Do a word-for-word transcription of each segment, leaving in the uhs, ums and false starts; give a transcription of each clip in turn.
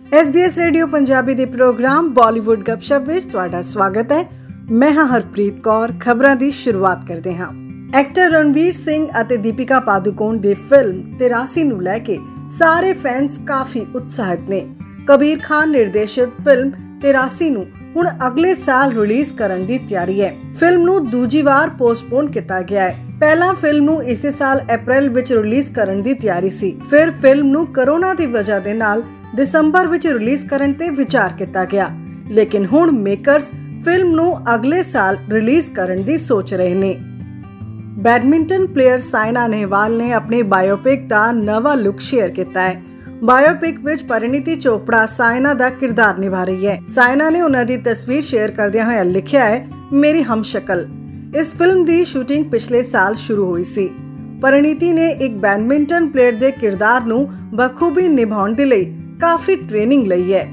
S B S radio Punjabi ਦੇ program Bollywood ਗੱਪਸ਼ਪ ਵਿੱਚ ਤੁਹਾਡਾ ਸਵਾਗਤ ਹੈ। ਮੈਂ ਹਾਂ ਹਰਪ੍ਰੀਤ ਕੌਰ। ਖਬਰਾਂ ਦੀ ਸ਼ੁਰੂਆਤ ਕਰਦੇ ਹਾਂ। ਐਕਟਰ ਰਣਵੀਰ ਸਿੰਘ ਅਤੇ ਦੀਪਿਕਾ ਪਾਦੂਕੋਣ ਦੀ ਫਿਲਮ ਤਿਰਾਸੀ ਨੂੰ ਲੈ ਕੇ ਸਾਰੇ ਫੈਨਸ ਕਾਫੀ ਉਤਸ਼ਾਹਿਤ ਨੇ। ਕਬੀਰ ਖਾਨ ਨਿਰਦੇਸ਼ਿਤ ਫਿਲਮ ਤਿਰਾਸੀ ਨੂੰ ਹੁਣ ਅਗਲੇ ਸਾਲ ਰਿਲੀਜ਼ ਕਰਨ ਦੀ ਤਿਆਰੀ ਹੈ। ਫਿਲਮ ਨੂੰ ਦੂਜੀ ਵਾਰ ਪੋਸਟਪੋਨ ਕੀਤਾ ਗਿਆ ਹੈ। ਪਹਿਲਾਂ ਫਿਲਮ ਨੂੰ ਇਸੇ ਸਾਲ ਅਪ੍ਰੈਲ ਵਿੱਚ ਰਿਲੀਜ਼ ਕਰਨ ਦੀ ਤਿਆਰੀ ਸੀ। ਫਿਰ ਫਿਲਮ ਨੂੰ ਕੋਰੋਨਾ ਦੀ ਵਜ੍ਹਾ ਦੇ ਨਾਲ ਦਸੰਬਰ ਵਿੱਚ ਰਿਲੀਜ਼ ਕਰਨ ਤੇ ਵਿਚਾਰ ਕੀਤਾ ਗਿਆ, ਲੇਕਿਨ ਹੁਣ ਮੇਕਰਸ ਫਿਲਮ ਨੂੰ ਅਗਲੇ ਸਾਲ ਰਿਲੀਜ਼ ਕਰਨ ਦੀ ਸੋਚ ਰਹੇ ਨੇ। ਬੈਡਮਿੰਟਨ ਪਲੇਅਰ ਸਾਇਨਾ ਨੇਹਵਾਲ ਨੇ ਆਪਣੀ ਬਾਇਓਪਿਕ ਦਾ ਨਵਾਂ ਲੁੱਕ ਸ਼ੇਅਰ ਕੀਤਾ ਹੈ। ਬਾਇਓਪਿਕ ਵਿੱਚ ਪਰਿਣੀਤੀ ਚੋਪੜਾ ਸਾਇਨਾ ਦਾ ਕਿਰਦਾਰ ਨਿਭਾ ਰਹੀ ਹੈ। ਸਾਇਨਾ ਨੇ ਉਹਨਾਂ ਦੀ ਤਸਵੀਰ ਸ਼ੇਅਰ ਕਰਦਿਆਂ ਹੋਇਆ ਲਿਖਿਆ ਹੈ, ਮੇਰੀ ਹਮਸ਼ਕਲ। ਇਸ ਫਿਲਮ ਦੀ ਸ਼ੂਟਿੰਗ ਪਿਛਲੇ ਸਾਲ ਸ਼ੁਰੂ ਹੋਈ ਸੀ। ਪਰਿਣੀਤੀ ਨੇ ਇੱਕ ਬੈਡਮਿੰਟਨ ਪਲੇਅਰ ਦੇ ਕਿਰਦਾਰ ਨੂੰ ਬਖੂਬੀ ਨਿਭਾਉਣ ਦੇ ਲਈ ਕਾਫੀ ਟ੍ਰੇਨਿੰਗ ਲਈ ਹੈ।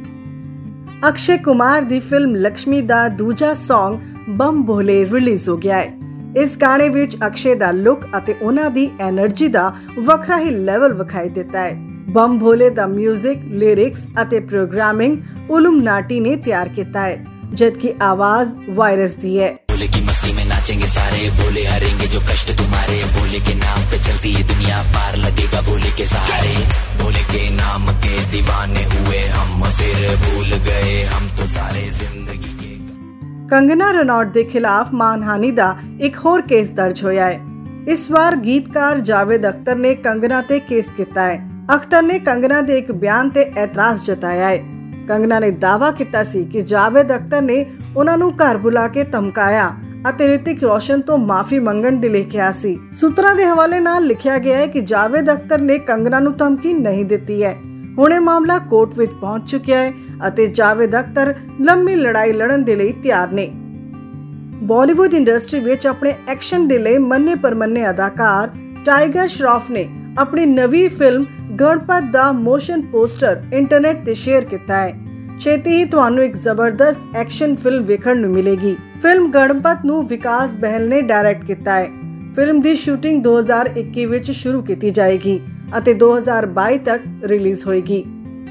ਅਕਸ਼ੇ ਕੁਮਾਰ ਦੀ ਫਿਲਮ ਲక్ష్ਮੀ ਦਾ ਦੂਜਾ ਸੌਂਗ ਬੰਬ ਭੋਲੇ ਰਿਲੀਜ਼ ਹੋ ਗਿਆ ਹੈ। ਇਸ ਗਾਣੇ ਵਿੱਚ ਅਕਸ਼ੇ ਦਾ ਲੁੱਕ ਅਤੇ ਉਹਨਾਂ ਦੀ એનર્ਜੀ ਦਾ ਵੱਖਰਾ ਹੀ ਲੈਵਲ ਵਿਖਾਈ ਦਿੱਤਾ ਹੈ। ਬੰਬ ਭੋਲੇ ਦਾ ਮਿਊਜ਼ਿਕ, ਲਿਰਿਕਸ ਅਤੇ ਪ੍ਰੋਗਰਾਮਿੰਗ ਉਲੂਮ ਨਾਟੀ ਨੇ ਤਿਆਰ ਕੀਤਾ ਹੈ, ਜਦਕਿ ਆਵਾਜ਼ ਵਾਇਰਸ ਦੀ ਹੈ। बोले की मस्ती में नाचेंगे सारे, बोले हरेंगे जो कष्ट तुम्हारे, बोले के नाम पे चलती है दुनिया, पार लगेगा बोले के सहारे, बोले के नाम के दीवाने हुए हम, फिर भूल गए हम तो सारे जिंदगी के। ਕੰਗਨਾ ਰਣੌਤ ਦੇ ਖਿਲਾਫ ਮਾਨਹਾਨੀ ਦਾ ਇੱਕ ਹੋਰ ਕੇਸ ਦਰਜ ਹੋਇਆ ਹੈ। ਇਸ ਵਾਰ ਗੀਤਕਾਰ ਜਾਵੇਦ ਅਖਤਰ ਨੇ ਕੰਗਨਾ ਤੇ ਕੇਸ ਕੀਤਾ ਹੈ। ਅਖਤਰ ਨੇ ਕੰਗਨਾ ਦੇ ਇੱਕ ਬਿਆਨ ਤੇ ਇਤਰਾਜ਼ ਜਤਾਇਆ ਹੈ। ਕੰਗਨਾ ਨੇ ਦਾਅਵਾ ਕੀਤਾ ਸੀ ਕਿ ਜਾਵੇਦ ਅਖਤਰ ਨੇ ਉਹਨਾਂ ਨੂੰ ਘਰ ਬੁਲਾ ਕੇ ਧਮਕਾਇਆ ਅਤੇ ਰਿਤਿਕ ਰੋਸ਼ਨ ਤੋਂ ਮਾਫੀ ਮੰਗਣ ਦੀ ਲਈ ਕਿਹਾ ਸੀ। ਸੂਤਰਾਂ ਦੇ ਹਵਾਲੇ ਨਾਲ ਲਿਖਿਆ ਗਿਆ ਹੈ ਕਿ ਜਾਵੇਦ ਅਖਤਰ ਨੇ ਕੰਗਨਾ ਨੂੰ ਧਮਕੀ ਨਹੀਂ ਦਿੱਤੀ ਹੈ। ਹੁਣ ਇਹ ਮਾਮਲਾ ਕੋਰਟ ਵਿੱਚ ਪਹੁੰਚ ਚੁੱਕਿਆ ਹੈ ਅਤੇ ਜਾਵੇਦ ਅਖਤਰ ਲੰਮੀ ਲੜਾਈ ਲੜਨ ਦੇ ਲਈ ਤਿਆਰ ਨੇ। ਬਾਲੀਵੁੱਡ ਇੰਡਸਟਰੀ ਵਿੱਚ ਆਪਣੇ ਐਕਸ਼ਨ ਦੇ ਲਈ ਮੰਨੇ ਪਰਮੰਨੇ ਅਦਾਕਾਰ ਟਾਈਗਰ ਸ਼ਰਾਫ ਨੇ ਆਪਣੀ ਨਵੀਂ ਫਿਲਮ ਗਣਪਤ ਦਾ ਮੋਸ਼ਨ ਪੋਸਟਰ ਇੰਟਰਨੈਟ ਤੇ ਸ਼ੇਅਰ ਕੀਤਾ ਹੈ। ਛੇਤੀ ਹੀ ਤੁਹਾਨੂੰ ਇੱਕ ਜ਼ਬਰਦਸਤ ਐਕਸ਼ਨ ਫਿਲਮ ਵੇਖਣ ਨੂੰ ਮਿਲੇਗੀ। ਫਿਲਮ ਗਣਪਤ ਨੂੰ ਵਿਕਾਸ ਬਹਿਲ ਨੇ ਡਾਇਰੈਕਟ ਕੀਤਾ ਹੈ। ਫਿਲਮ ਦੀ ਸ਼ੂਟਿੰਗ ਦੋ ਹਜ਼ਾਰ ਇੱਕੀ ਵਿੱਚ ਸ਼ੁਰੂ ਕੀਤੀ ਜਾਏਗੀ ਅਤੇ ਦੋ ਹਜ਼ਾਰ ਬਾਈ ਤੱਕ ਰਿਲੀਜ਼ ਹੋਏਗੀ।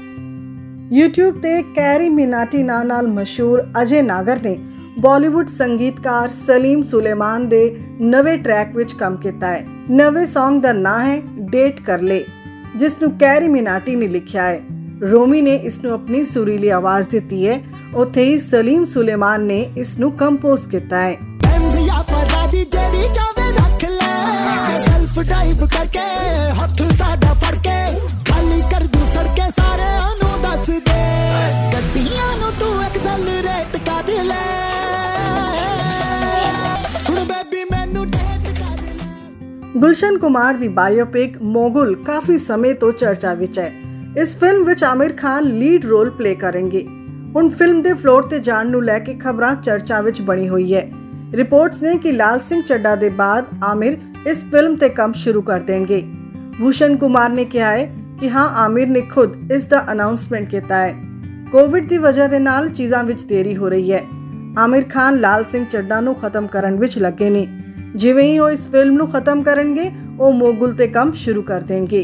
YouTube ਤੇ ਕੈਰੀ ਮਿਨਾਟੀ ਨਾਂ ਨਾਲ ਮਸ਼ਹੂਰ ਅਜੇ ਨਾਗਰ ਨੇ ਬਾਲੀਵੁੱਡ ਸੰਗੀਤਕਾਰ ਸਲੀਮ ਸੁਲੇਮਾਨ ਦੇ ਨਵੇਂ ਟਰੈਕ ਵਿੱਚ ਕੰਮ ਕੀਤਾ ਹੈ। ਨਵੇਂ ਸੌਂਗ ਦਾ ਨਾਂ ਹੈ ਡੇਟ ਕਰ ਲੈ, ਜਿਸ ਨੂੰ ਕੈਰੀ ਮਿਨਾਟੀ ਨੇ ਲਿਖਿਆ ਹੈ। ਰੋਮੀ ਨੇ ਇਸ ਨੂੰ ਆਪਣੀ ਸੁਰੀਲੀ ਆਵਾਜ਼ ਦਿੱਤੀ ਹੈ। ਉੱਥੇ ਹੀ ਸਲੀਮ ਸੁਲੇਮਾਨ ਨੇ ਇਸ ਨੂੰ ਕੰਪੋਜ਼ ਕੀਤਾ ਹੈ। ਗੁਲਸ਼ਨ ਕੁਮਾਰ ਦੀ ਬਾਇਓਪਿਕ ਮੋਗਲ ਕਾਫੀ ਸਮੇਂ ਤੋਂ ਚਰਚਾ ਵਿੱਚ ਹੈ। ਇਸ ਫਿਲਮ ਵਿੱਚ Aamir Khan lead role play ਕਰਨਗੇ। ਹੁਣ ਫਿਲਮ ਦੇ ਫਲੋਰ ਤੇ ਜਾਣ ਨੂੰ ਲੈ ਕੇ ਖਬਰਾਂ ਚਰਚਾ ਵਿੱਚ ਬਣੀ ਹੋਈ ਹੈ। ਰਿਪੋਰਟਸ ਨੇ ਕਿ ਲਾਲ ਸਿੰਘ ਚੱਡਾ ਦੇ ਬਾਅਦ ਆਮਿਰ ਇਸ ਫਿਲਮ ਤੇ ਕੰਮ ਸ਼ੁਰੂ ਕਰ ਦੇਣਗੇ। ਭੂਸ਼ਣ ਕੁਮਾਰ ਨੇ ਕਿਹਾ ਹੈ ਕਿ ਹਾਂ, ਆਮਿਰ ਨੇ ਖੁਦ ਇਸ ਦਾ ਅਨਾਉਂਸਮੈਂਟ ਕੀਤਾ ਹੈ। ਕੋਵਿਡ ਦੀ ਵਜ੍ਹਾ ਦੇ ਨਾਲ ਚੀਜ਼ਾਂ ਵਿੱਚ ਦੇਰੀ ਹੋ ਰਹੀ ਹੈ। ਆਮਿਰ ਖਾਨ ਲਾਲ ਸਿੰਘ ਚੱਡਾ ਨੂੰ ਖਤਮ ਕਰਨ ਵਿੱਚ ਲੱਗੇ ਨੇ। ਜਿਵੇਂ ਹੀ ਉਹ ਇਸ ਫਿਲਮ ਨੂੰ ਖਤਮ ਕਰਨਗੇ, ਉਹ ਮੋਗਲ ਤੇ ਕੰਮ ਸ਼ੁਰੂ ਕਰ ਦੇਣਗੇ।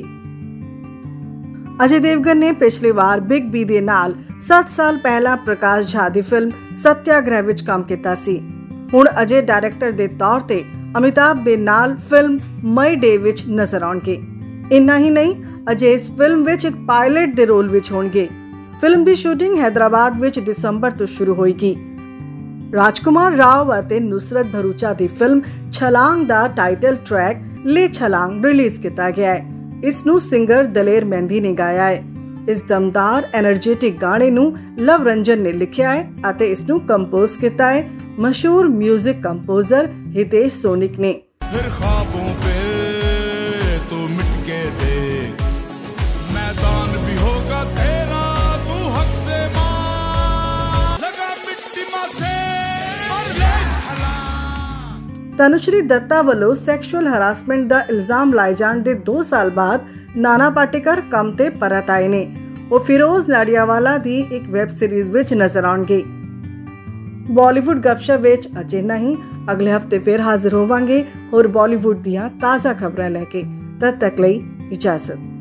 ਅਜੇ ਦੇਵਗਨ ਨੇ ਪਿਛਲੀ ਵਾਰ ਬਿਗ ਬੀ ਦੇ ਨਾਲ ਸੱਤ ਸਾਲ ਪਹਿਲਾਂ ਪ੍ਰਕਾਸ਼ ਝਾ ਦੀ ਫਿਲਮ ਸੱਤਿਆਗ੍ਰਹਿ ਵਿੱਚ ਕੰਮ ਕੀਤਾ ਸੀ। ਹੁਣ ਅਜੇ ਡਾਇਰੈਕਟਰ ਦੇ ਤੌਰ ਤੇ ਅਮਿਤਾਭ ਦੇ ਨਾਲ ਫਿਲਮ ਮਈ ਡੇ ਵਿੱਚ ਨਜ਼ਰ ਆਉਣਗੇ। ਇੰਨਾ ਹੀ ਨਹੀਂ, ਅਜੇ ਇਸ ਫਿਲਮ ਵਿੱਚ ਇੱਕ ਪਾਇਲਟ ਦੇ ਰੋਲ ਵਿੱਚ ਹੋਣਗੇ। ਫਿਲਮ ਦੀ ਸ਼ੂਟਿੰਗ ਹੈਦਰਾਬਾਦ ਵਿੱਚ ਦਸੰਬਰ ਤੋਂ ਸ਼ੁਰੂ ਹੋਏਗੀ। ਰਾਜਕੁਮਾਰ ਰਾਓ ਅਤੇ ਨੁਸਰਤ ਭਰੂਚਾ ਦੀ ਫਿਲਮ ਛਲਾਂਗ ਦਾ ਟਾਈਟਲ ਟਰੈਕ ਲੈ ਛਲਾਂਗ ਰਿਲੀਜ਼ ਕੀਤਾ ਗਿਆ ਹੈ। ਇਸ ਨੂੰ ਸਿੰਗਰ ਦਲੇਰ ਮਹਿੰਦੀ ਨੇ ਗਾਇਆ ਹੈ। ਇਸ ਦਮਦਾਰ ਐਨਰਜੈਟਿਕ ਗਾਣੇ ਨੂੰ ਲਵ ਰੰਜਨ ਨੇ ਲਿਖਿਆ ਹੈ ਅਤੇ ਇਸ ਨੂੰ ਕੰਪੋਜ਼ ਕੀਤਾ ਹੈ ਮਸ਼ਹੂਰ ਮਿਊਜ਼ਿਕ ਕੰਪੋਜ਼ਰ ਹਿਤੇਸ਼ ਸੋਨਿਕ ਨੇ। फिर ख्वाबों पे तो मिट के देख, मैदान भी होगा तेरा, तू हक से मार, लगा मिट्टी माथे और ले छलांग। ਤਨੁਸ਼ਰੀ ਦੱਤਾ ਵੱਲੋਂ ਸੈਕਸ਼ੂਅਲ ਹਰਾਸਮੈਂਟ ਦਾ ਇਲਜ਼ਾਮ ਲਾਏ ਜਾਣ ਦੇ ਦੋ ਸਾਲ ਬਾਅਦ ਨਾਨਾ ਪਾਟੇਕਰ ਕੰਮ ਤੇ ਪਰਤ ਆਏ ਨੇ। ਉਹ ਫਿਰੋਜ਼ ਨਾਡੀਆਵਾਲਾ ਦੀ ਇੱਕ ਵੈਬ ਸੀਰੀਜ਼ ਵਿੱਚ ਨਜ਼ਰ ਆਉਣਗੇ। ਬਾਲੀਵੁੱਡ ਗੱਪਸ਼ਪ ਵਿੱਚ ਅਜੇ ਨਹੀਂ, ਅਗਲੇ ਹਫਤੇ ਫਿਰ ਹਾਜ਼ਰ ਹੋਵਾਂਗੇ ਹੋਰ ਬਾਲੀਵੁੱਡ ਦੀਆਂ ਤਾਜ਼ਾ ਖਬਰਾਂ ਲੈ ਕੇ। ਤਦ ਤੱਕ ਲਈ ਇਜਾਜ਼ਤ।